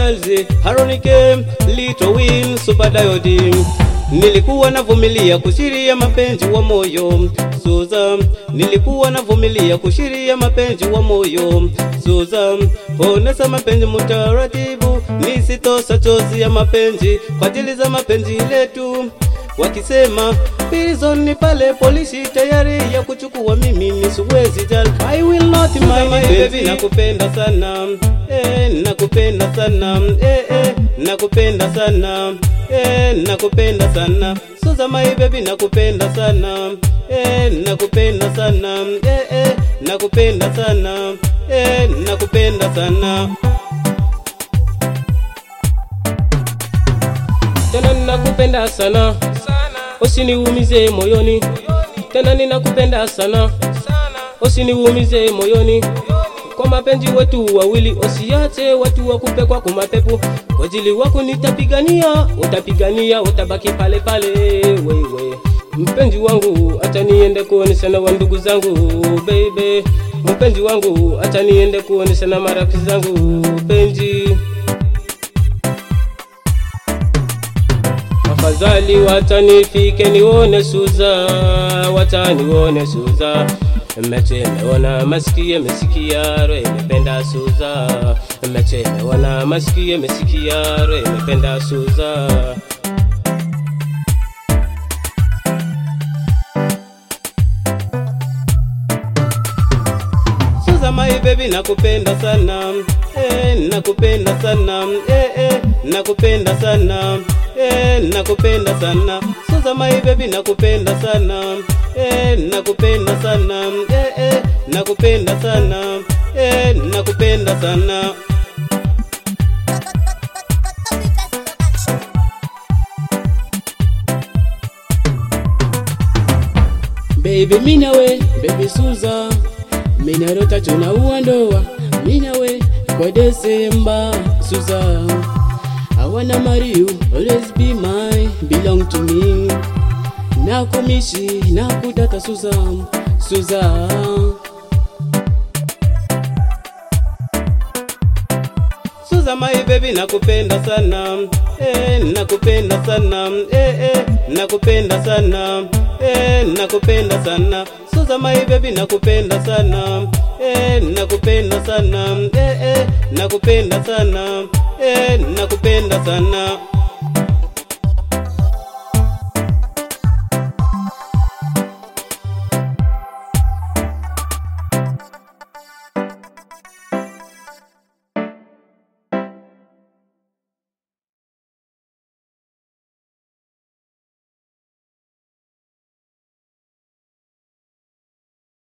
girls, Haronike, Little Win, Super Diode. Nilikuwa navumilia kushiria mapenzi wa moyo Suza, nilikuwa navumilia kushiria mapenzi wa moyo Suza, ponesa mapenzi mutaratibu, nisitosa chozi ya mapenzi kwa ajili za mapenzi letu. Wakisema prison ni pale polisi tayari ya kuchukua, mimi nisiwezi jali. I will not mind baby, nakupenda sana, nakupenda sana, nakupenda sana, nakupenda sana. Suza my baby, nakupenda sana, nakupenda sana, nakupenda sana, nakupenda sana. Tena ninakupenda sana, usiniumize moyoni. Tena ninakupenda sana, usiniumize moyoni. Kwa mapenzi wetu wawili, usiache watu wakupe kwa kumapepo. Kwa ajili wako nitapigania, utapigania, utabaki pale pale wewe. Mpenzi wangu acha niende kuonesha na ndugu zangu baby. Mpenzi wangu acha niende kuonesha na marafiki zangu penzi. Afadhali watanifike nione Suza, watanione Suza. Mechemeona masikie mesikia roe mependa Suza. Mechemeona masikie mesikia roe mependa Suza. Suza my baby, nakupenda sana, nakupenda sana, nakupenda sana, nakupenda sana. Suza my baby, nakupenda sana, nakupenda sana, nakupenda sana, nakupenda sana. Baby minawe, baby Suza, minarota tunaua ndoa. Minawe kwa December Suza. I wanna marry you, always be mine, belong to me. Nakumishi, nakudata Suza, Suza. Suza my baby, nakupenda sana, nakupenda sana, nakupenda sana, nakupenda sana. Suza my baby, nakupenda sana, nakupenda sana, nakupenda sana, nakupenda sana.